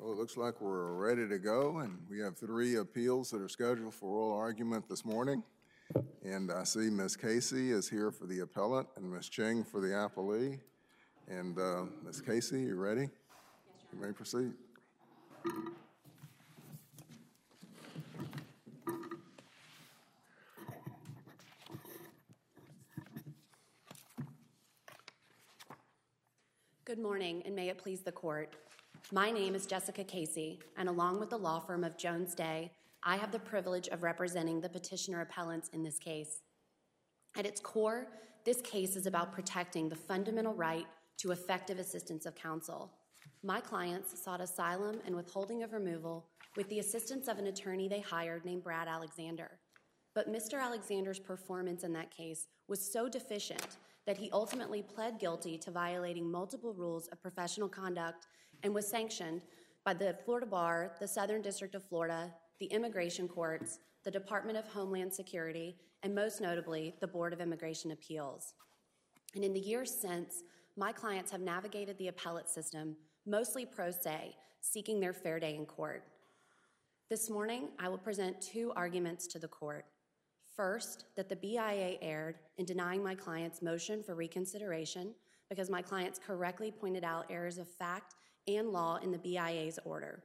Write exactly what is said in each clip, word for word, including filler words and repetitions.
Well, it looks like we're ready to go, and we have three appeals that are scheduled for oral argument this morning. And I see Miz Casey is here for the appellant and Miz Cheng for the appellee. And uh, Miz Casey, you ready? Yes, Your Honor. You may proceed. Good morning, and may it please the court. My name is Jessica Casey, and along with the law firm of Jones Day, I have the privilege of representing the petitioner appellants in this case. At its core, this case is about protecting the fundamental right to effective assistance of counsel. My clients sought asylum and withholding of removal with the assistance of an attorney they hired named Brad Alexander. But Mister Alexander's performance in that case was so deficient that he ultimately pled guilty to violating multiple rules of professional conduct and was sanctioned by the Florida Bar, the Southern District of Florida, the immigration courts, the Department of Homeland Security, and most notably, the Board of Immigration Appeals. And in the years since, my clients have navigated the appellate system, mostly pro se, seeking their fair day in court. This morning, I will present two arguments to the court. First, that the B I A erred in denying my client's motion for reconsideration because my clients correctly pointed out errors of fact and law in the B I A's order.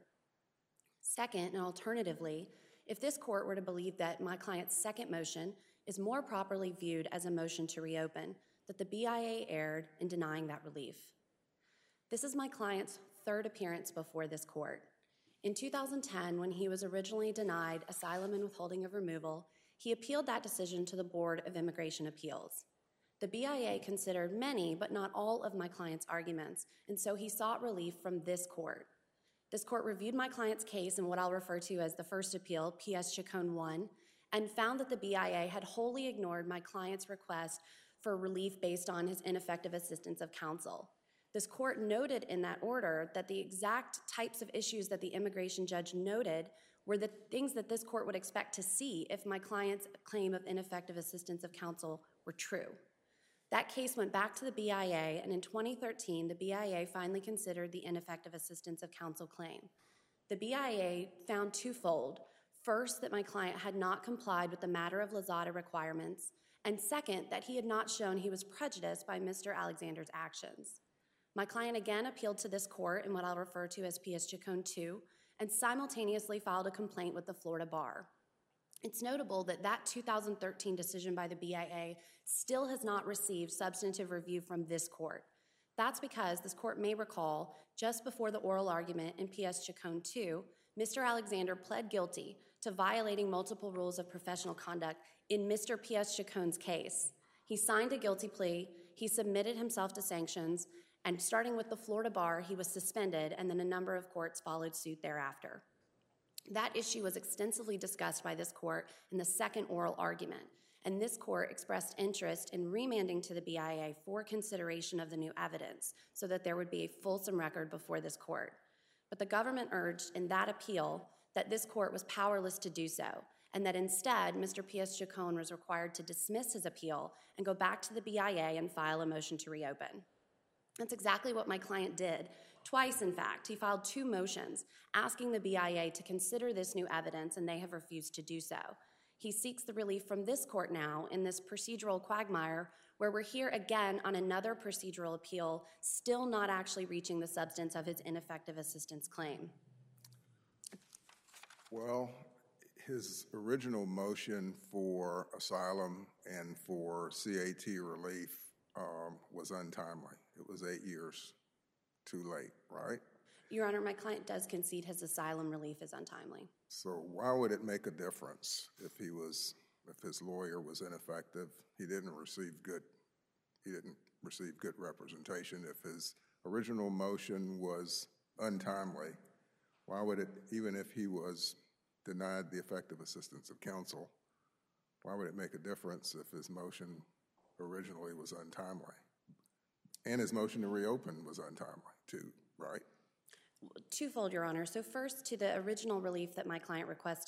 Second, and alternatively, if this court were to believe that my client's second motion is more properly viewed as a motion to reopen, that the B I A erred in denying that relief. This is my client's third appearance before this court. In two thousand ten, when he was originally denied asylum and withholding of removal, he appealed that decision to the Board of Immigration Appeals. The B I A considered many, but not all, of my client's arguments, and so he sought relief from this court. This court reviewed my client's case in what I'll refer to as the first appeal, P S Chacon one, and found that the B I A had wholly ignored my client's request for relief based on his ineffective assistance of counsel. This court noted in that order that the exact types of issues that the immigration judge noted were the things that this court would expect to see if my client's claim of ineffective assistance of counsel were true. That case went back to the B I A, and in twenty thirteen, the B I A finally considered the ineffective assistance of counsel claim. The B I A found twofold. First, that my client had not complied with the matter of Lozada requirements, and second, that he had not shown he was prejudiced by Mister Alexander's actions. My client again appealed to this court in what I'll refer to as P S Chacon two, and simultaneously filed a complaint with the Florida Bar. It's notable that that two thousand thirteen decision by the B I A still has not received substantive review from this court. That's because this court may recall, just before the oral argument in P S Chacon two, Mister Alexander pled guilty to violating multiple rules of professional conduct in Mister P S Chacon's case. He signed a guilty plea, he submitted himself to sanctions, and starting with the Florida Bar, he was suspended, and then a number of courts followed suit thereafter. That issue was extensively discussed by this court in the second oral argument, and this court expressed interest in remanding to the B I A for consideration of the new evidence so that there would be a fulsome record before this court. But the government urged in that appeal that this court was powerless to do so, and that instead Mister P S Chacon was required to dismiss his appeal and go back to the B I A and file a motion to reopen. That's exactly what my client did. Twice, in fact, he filed two motions asking the B I A to consider this new evidence, and they have refused to do so. He seeks the relief from this court now in this procedural quagmire where we're here again on another procedural appeal, still not actually reaching the substance of his ineffective assistance claim. Well, his original motion for asylum and for C A T relief um, was untimely. It was eight years too late, right? Your Honor, my client does concede his asylum relief is untimely. So why would it make a difference if he was, if his lawyer was ineffective? He didn't receive good, he didn't receive good representation. If his original motion was untimely, why would it, even if he was denied the effective assistance of counsel, why would it make a difference if his motion originally was untimely? And his motion to reopen was untimely too, right? Twofold, Your Honor. So first, to the original relief that my client requested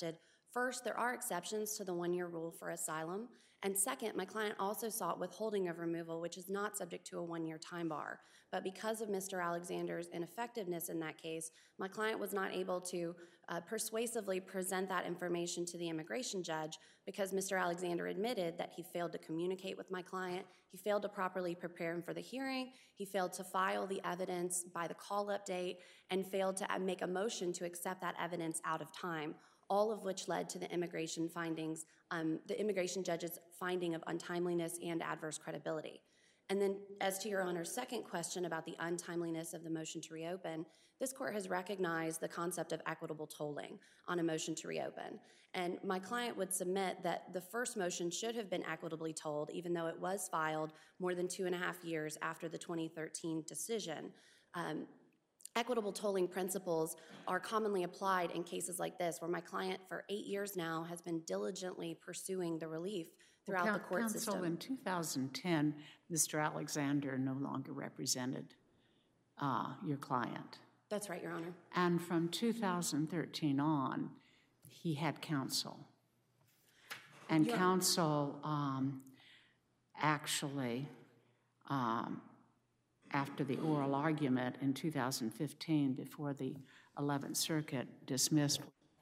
First, there are exceptions to the one-year rule for asylum. And second, my client also sought withholding of removal, which is not subject to a one-year time bar. But because of Mister Alexander's ineffectiveness in that case, my client was not able to uh, persuasively present that information to the immigration judge because Mister Alexander admitted that he failed to communicate with my client, he failed to properly prepare him for the hearing, he failed to file the evidence by the call-up date, and failed to make a motion to accept that evidence out of time, all of which led to the immigration findings, um, the immigration judge's finding of untimeliness and adverse credibility. And then as to Your Honor's second question about the untimeliness of the motion to reopen, this court has recognized the concept of equitable tolling on a motion to reopen. And my client would submit that the first motion should have been equitably tolled, even though it was filed more than two and a half years after the twenty thirteen decision. Um, Equitable tolling principles are commonly applied in cases like this, where my client for eight years now has been diligently pursuing the relief throughout well, the court counsel, system. In two thousand ten, Mister Alexander no longer represented uh, your client. That's right, Your Honor. And from two thousand thirteen on, he had counsel. And Your counsel um, actually, um, after the oral argument in two thousand fifteen, before the eleventh Circuit dismissed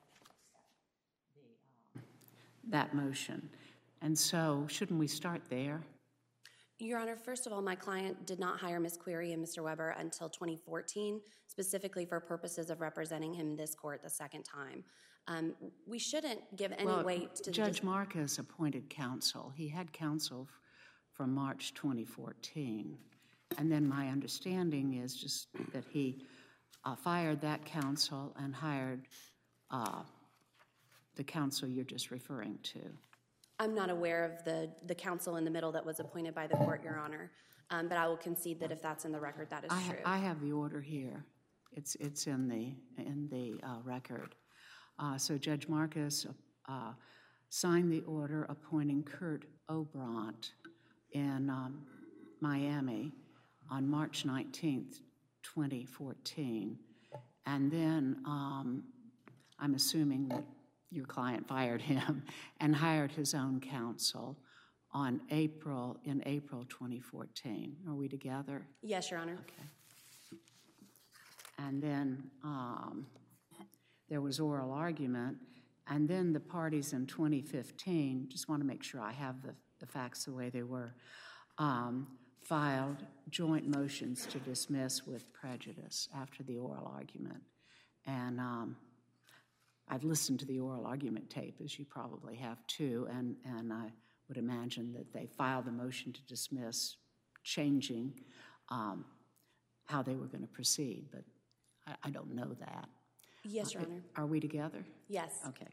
that motion. And so, shouldn't we start there? Your Honor, first of all, my client did not hire Miz Query and Mister Weber until twenty fourteen, specifically for purposes of representing him in this court the second time. Um, we shouldn't give any well, weight to Judge the Marcus appointed counsel. He had counsel f- from March twenty fourteen. And then my understanding is just that he uh, fired that counsel and hired uh, the counsel you're just referring to. I'm not aware of the, the counsel in the middle that was appointed by the court, Your Honor, um, but I will concede that if that's in the record, that is I, true. I have the order here. It's it's in the in the uh, record. Uh, so Judge Marcus uh, signed the order appointing Kurt Obrant in um, Miami on March nineteenth, twenty fourteen, and then um, I'm assuming that your client fired him and hired his own counsel on April, in April twenty fourteen. Are we together? Yes, Your Honor. Okay. And then um, there was oral argument, and then the parties in twenty fifteen, just want to make sure I have the, the facts the way they were, um, filed joint motions to dismiss with prejudice after the oral argument. And um, I've listened to the oral argument tape, as you probably have too, and, and I would imagine that they filed the motion to dismiss, changing um, how they were going to proceed, but I, I don't know that. Yes, Your Uh, Honor. Are we together? Yes. Okay.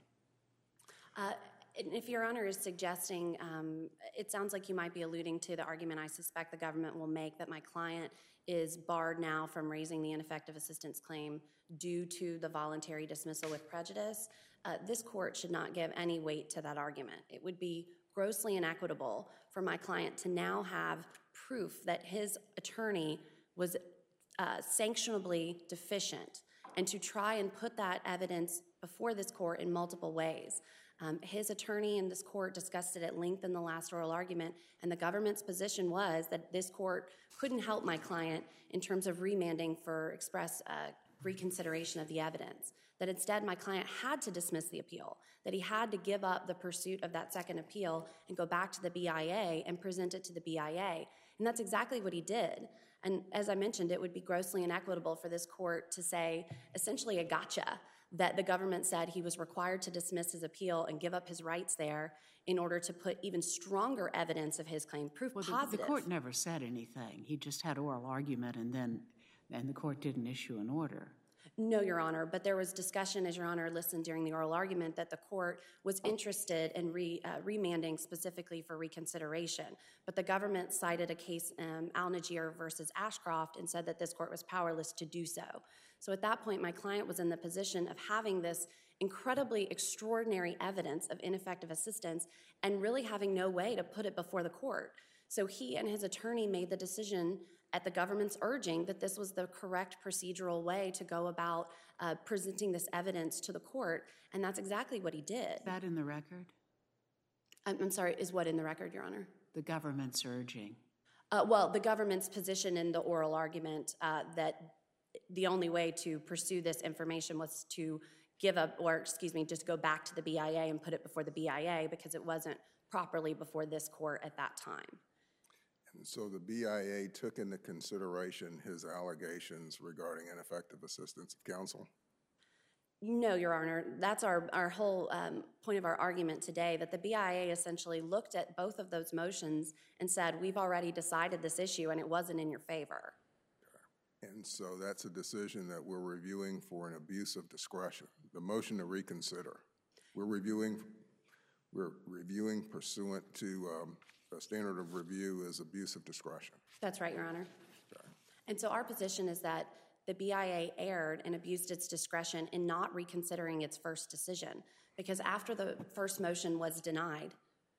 Uh, and if Your Honor is suggesting, um, it sounds like you might be alluding to the argument I suspect the government will make that my client is barred now from raising the ineffective assistance claim due to the voluntary dismissal with prejudice. Uh, this court should not give any weight to that argument. It would be grossly inequitable for my client to now have proof that his attorney was uh, sanctionably deficient and to try and put that evidence before this court in multiple ways. Um, his attorney in this court discussed it at length in the last oral argument, and the government's position was that this court couldn't help my client in terms of remanding for express uh, reconsideration of the evidence, that instead my client had to dismiss the appeal, that he had to give up the pursuit of that second appeal and go back to the B I A and present it to the B I A. And that's exactly what he did. And as I mentioned, it would be grossly inequitable for this court to say essentially a gotcha, that the government said he was required to dismiss his appeal and give up his rights there in order to put even stronger evidence of his claim, proof Well, the, positive. the court never said anything. He just had oral argument, and then and the court didn't issue an order. No, Your Honor, but there was discussion, as Your Honor listened during the oral argument, that the court was interested in re, uh, remanding specifically for reconsideration. But the government cited a case, um, Al-Najir versus Ashcroft, and said that this court was powerless to do so. So at that point, my client was in the position of having this incredibly extraordinary evidence of ineffective assistance and really having no way to put it before the court. So he and his attorney made the decision at the government's urging, that this was the correct procedural way to go about uh, presenting this evidence to the court, and that's exactly what he did. Is that in the record? I'm, I'm sorry, is what in the record, Your Honor? The government's urging. Uh, well, the government's position in the oral argument uh, that the only way to pursue this information was to give up, or excuse me, just go back to the B I A and put it before the B I A because it wasn't properly before this court at that time. And so the B I A took into consideration his allegations regarding ineffective assistance of counsel? No, Your Honor. That's our, our whole um, point of our argument today, that the B I A essentially looked at both of those motions and said, we've already decided this issue and it wasn't in your favor. And so that's a decision that we're reviewing for an abuse of discretion. The motion to reconsider, we're reviewing, we're reviewing pursuant to um, a standard of review as abuse of discretion. That's right, Your Honor. Okay. And so our position is that the B I A erred and abused its discretion in not reconsidering its first decision, because after the first motion was denied,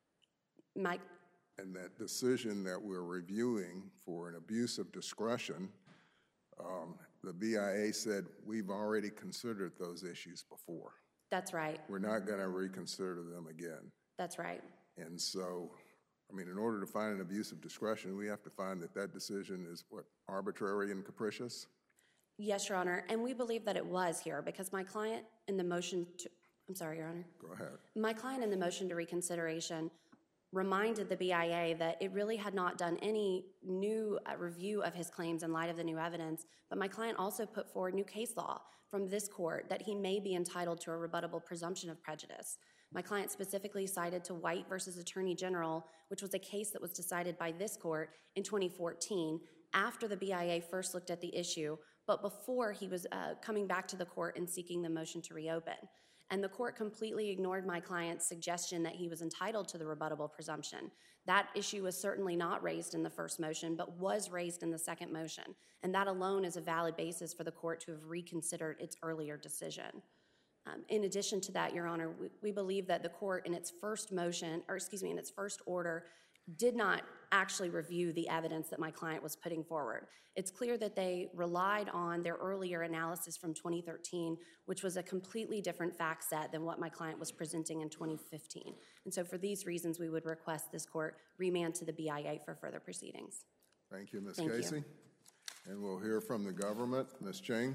Mike. And that decision that we're reviewing for an abuse of discretion, um, the B I A said, we've already considered those issues before. That's right. We're not going to reconsider them again. That's right. And so, I mean, in order to find an abuse of discretion, we have to find that that decision is, what, arbitrary and capricious? Yes, Your Honor, and we believe that it was here because my client in the motion to, I'm sorry, Your Honor. Go ahead. My client in the motion to reconsideration reminded the B I A that it really had not done any new uh, review of his claims in light of the new evidence, but my client also put forward new case law from this court that he may be entitled to a rebuttable presumption of prejudice. My client specifically cited to White versus Attorney General, which was a case that was decided by this court in twenty fourteen after the B I A first looked at the issue, but before he was uh, coming back to the court and seeking the motion to reopen. And the court completely ignored my client's suggestion that he was entitled to the rebuttable presumption. That issue was certainly not raised in the first motion, but was raised in the second motion. And that alone is a valid basis for the court to have reconsidered its earlier decision. Um, in addition to that, Your Honor, we, we believe that the court in its first motion, or excuse me, in its first order, did not actually review the evidence that my client was putting forward. It's clear that they relied on their earlier analysis from twenty thirteen, which was a completely different fact set than what my client was presenting in twenty fifteen. And so for these reasons, we would request this court remand to the B I A for further proceedings. Thank you, Miz Thank Casey. you. And we'll hear from the government. Miz Ching.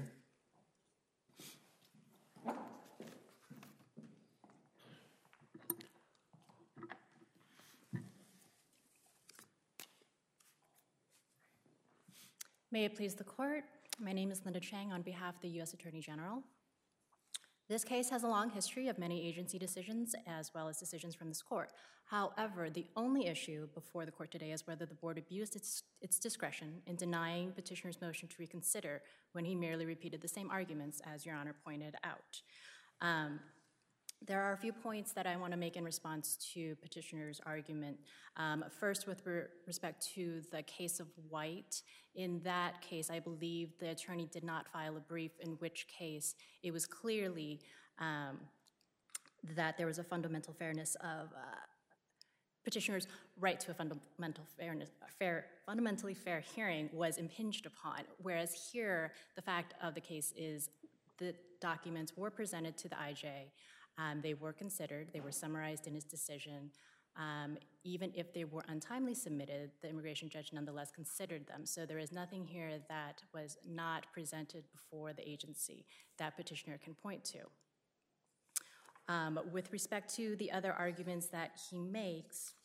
May it please the court, my name is Linda Chang on behalf of the U S Attorney General. This case has a long history of many agency decisions as well as decisions from this court. However, the only issue before the court today is whether the board abused its, its discretion in denying petitioner's motion to reconsider when he merely repeated the same arguments as Your Honor pointed out. Um, There are a few points that I want to make in response to petitioner's argument. Um, first, with re respect to the case of White, in that case, I believe the attorney did not file a brief, in which case it was clearly um, that there was a fundamental fairness of uh, petitioner's right to a fundamental fairness, fair, fundamentally fair hearing was impinged upon, whereas here the fact of the case is the documents were presented to the I J. Um, they were considered, they were summarized in his decision. Um, even if they were untimely submitted, the immigration judge nonetheless considered them. So there is nothing here that was not presented before the agency that petitioner can point to. Um, with respect to the other arguments that he makes.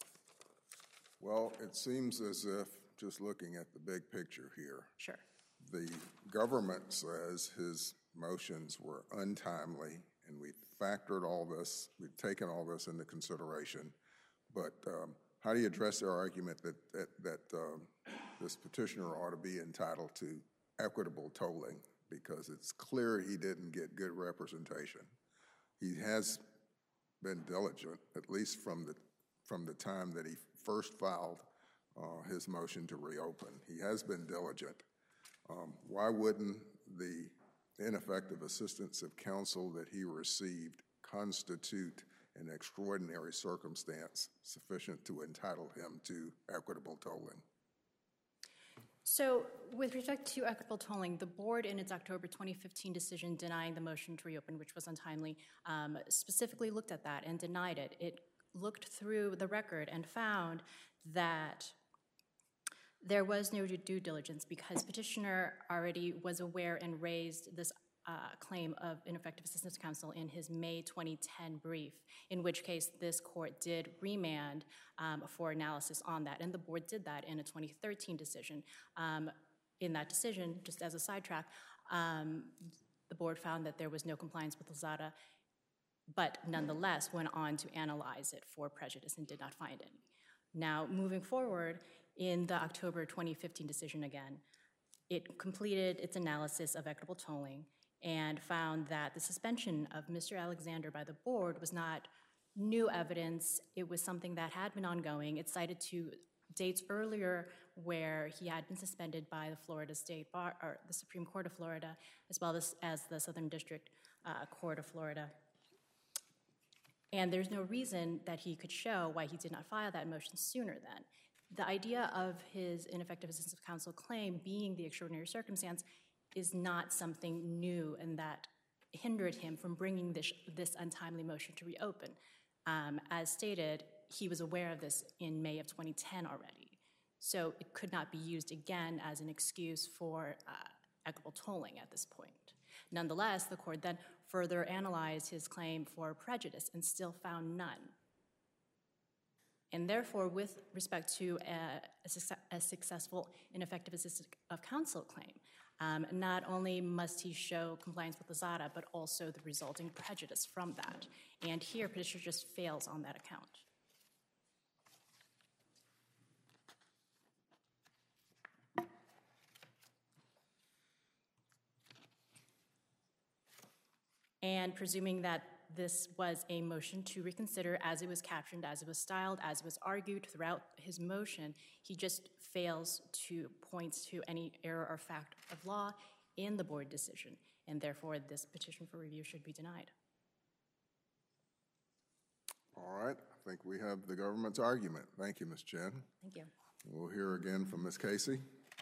Well, it seems as if, just looking at the big picture here, Sure. the government says his motions were untimely, and we factored all this, we've taken all this into consideration. But um, how do you address their argument that, that, that um, this petitioner ought to be entitled to equitable tolling because it's clear he didn't get good representation? He has been diligent, at least from the, from the time that he first filed uh, his motion to reopen. He has been diligent. Um, why wouldn't the ineffective assistance of counsel that he received constitute an extraordinary circumstance sufficient to entitle him to equitable tolling? So with respect to equitable tolling, the board in its October twenty fifteen decision denying the motion to reopen, which was untimely, um, specifically looked at that and denied it. It looked through the record and found that there was no due diligence because petitioner already was aware and raised this uh, claim of ineffective assistance of counsel in his May twenty ten brief, in which case this court did remand um, for analysis on that, and the board did that in a twenty thirteen decision. Um, in that decision, just as a sidetrack, um, the board found that there was no compliance with Lozada, but nonetheless went on to analyze it for prejudice and did not find any. Now, moving forward, in the October twenty fifteen decision again, it completed its analysis of equitable tolling and found that the suspension of Mister Alexander by the board was not new evidence. It was something that had been ongoing. It cited two dates earlier where he had been suspended by the Florida State Bar, or the Supreme Court of Florida, as well as, as the Southern District uh, Court of Florida. And there's no reason that he could show why he did not file that motion sooner then. The idea of his ineffective assistance of counsel claim being the extraordinary circumstance is not something new and that hindered him from bringing this, this untimely motion to reopen. Um, as stated, he was aware of this in May of twenty ten already. So it could not be used again as an excuse for uh, equitable tolling at this point. Nonetheless, the court then further analyzed his claim for prejudice and still found none. And therefore, with respect to a, a, success, a successful ineffective assistance of counsel claim, um, not only must he show compliance with Lozada, but also the resulting prejudice from that. And here, petitioner just fails on that account. And presuming that this was a motion to reconsider as it was captioned, as it was styled, as it was argued throughout his motion, he just fails to point to any error or fact of law in the board decision, and therefore this petition for review should be denied. All right, I think we have the government's argument. Thank you, Miz Chen. Thank you. We'll hear again from Miz Casey.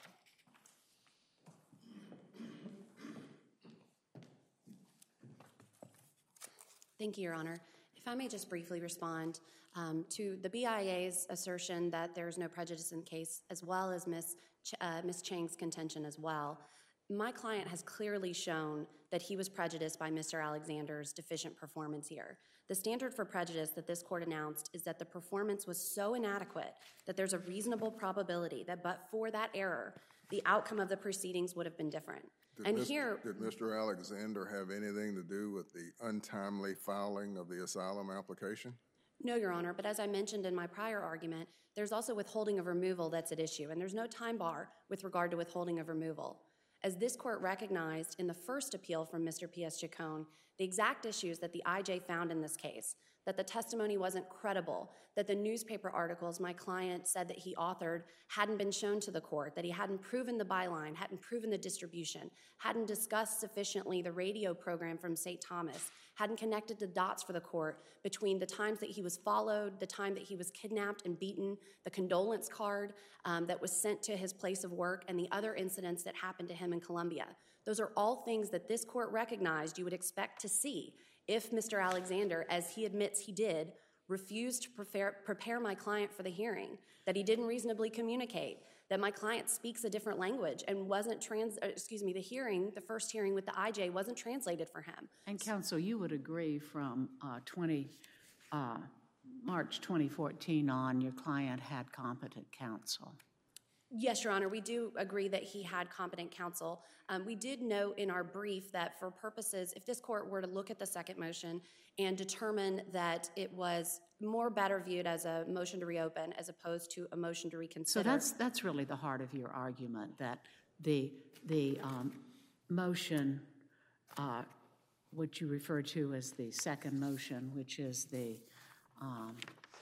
Thank you, Your Honor. If I may just briefly respond um, to the B I A's assertion that there is no prejudice in the case, as well as Miz Ch uh, Miz Chang's contention as well. My client has clearly shown that he was prejudiced by Mister Alexander's deficient performance here. The standard for prejudice that this court announced is that the performance was so inadequate that there's a reasonable probability that but for that error, the outcome of the proceedings would have been different. Did and Mister here, did Mister Alexander have anything to do with the untimely filing of the asylum application? No, Your Honor, but as I mentioned in my prior argument, there's also withholding of removal that's at issue, and there's no time bar with regard to withholding of removal. As this court recognized in the first appeal from Mister P S Chacon, the exact issues that the I J found in this case, that the testimony wasn't credible, that the newspaper articles my client said that he authored hadn't been shown to the court, that he hadn't proven the byline, hadn't proven the distribution, hadn't discussed sufficiently the radio program from Saint Thomas, hadn't connected the dots for the court between the times that he was followed, the time that he was kidnapped and beaten, the condolence card um, that was sent to his place of work, and the other incidents that happened to him in Colombia. Those are all things that this court recognized you would expect to see if Mister Alexander, as he admits he did, refused to prepare, prepare my client for the hearing, that he didn't reasonably communicate, that my client speaks a different language and wasn't trans, excuse me, the hearing, the first hearing with the I J wasn't translated for him. And counsel, you would agree from uh, twenty, uh, March twenty fourteen on, your client had competent counsel? Yes, Your Honor, we do agree that he had competent counsel. Um, we did note in our brief that for purposes, if this court were to look at the second motion and determine that it was more better viewed as a motion to reopen as opposed to a motion to reconsider. So that's that's really the heart of your argument, that the the um, motion, uh, which you refer to as the second motion, which is the, um,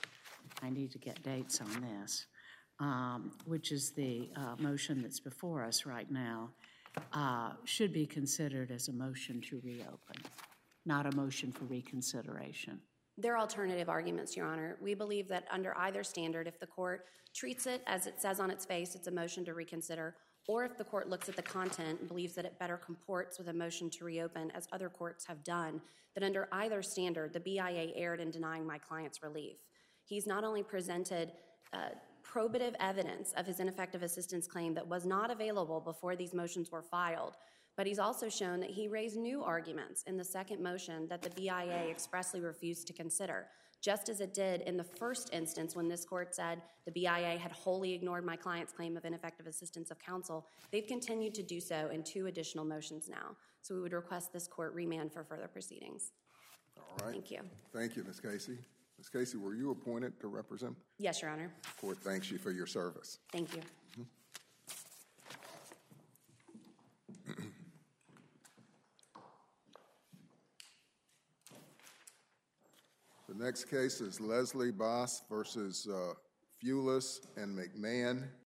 I need to get dates on this, um, which is the uh, motion that's before us right now, uh, should be considered as a motion to reopen, not a motion for reconsideration. They're alternative arguments, Your Honor. We believe that under either standard, if the court treats it as it says on its face, it's a motion to reconsider, or if the court looks at the content and believes that it better comports with a motion to reopen, as other courts have done, that under either standard, the B I A erred in denying my client's relief. He's not only presented uh, probative evidence of his ineffective assistance claim that was not available before these motions were filed, but he's also shown that he raised new arguments in the second motion that the B I A expressly refused to consider, just as it did in the first instance when this court said the B I A had wholly ignored my client's claim of ineffective assistance of counsel. They've continued to do so in two additional motions now. So we would request this court remand for further proceedings. All right. Thank you. Thank you, Miz Casey. Miz Casey, were you appointed to represent? Yes, Your Honor. The court thanks you for your service. Thank you. The next case is Leslie Boss versus uh, Fulis and McMahon.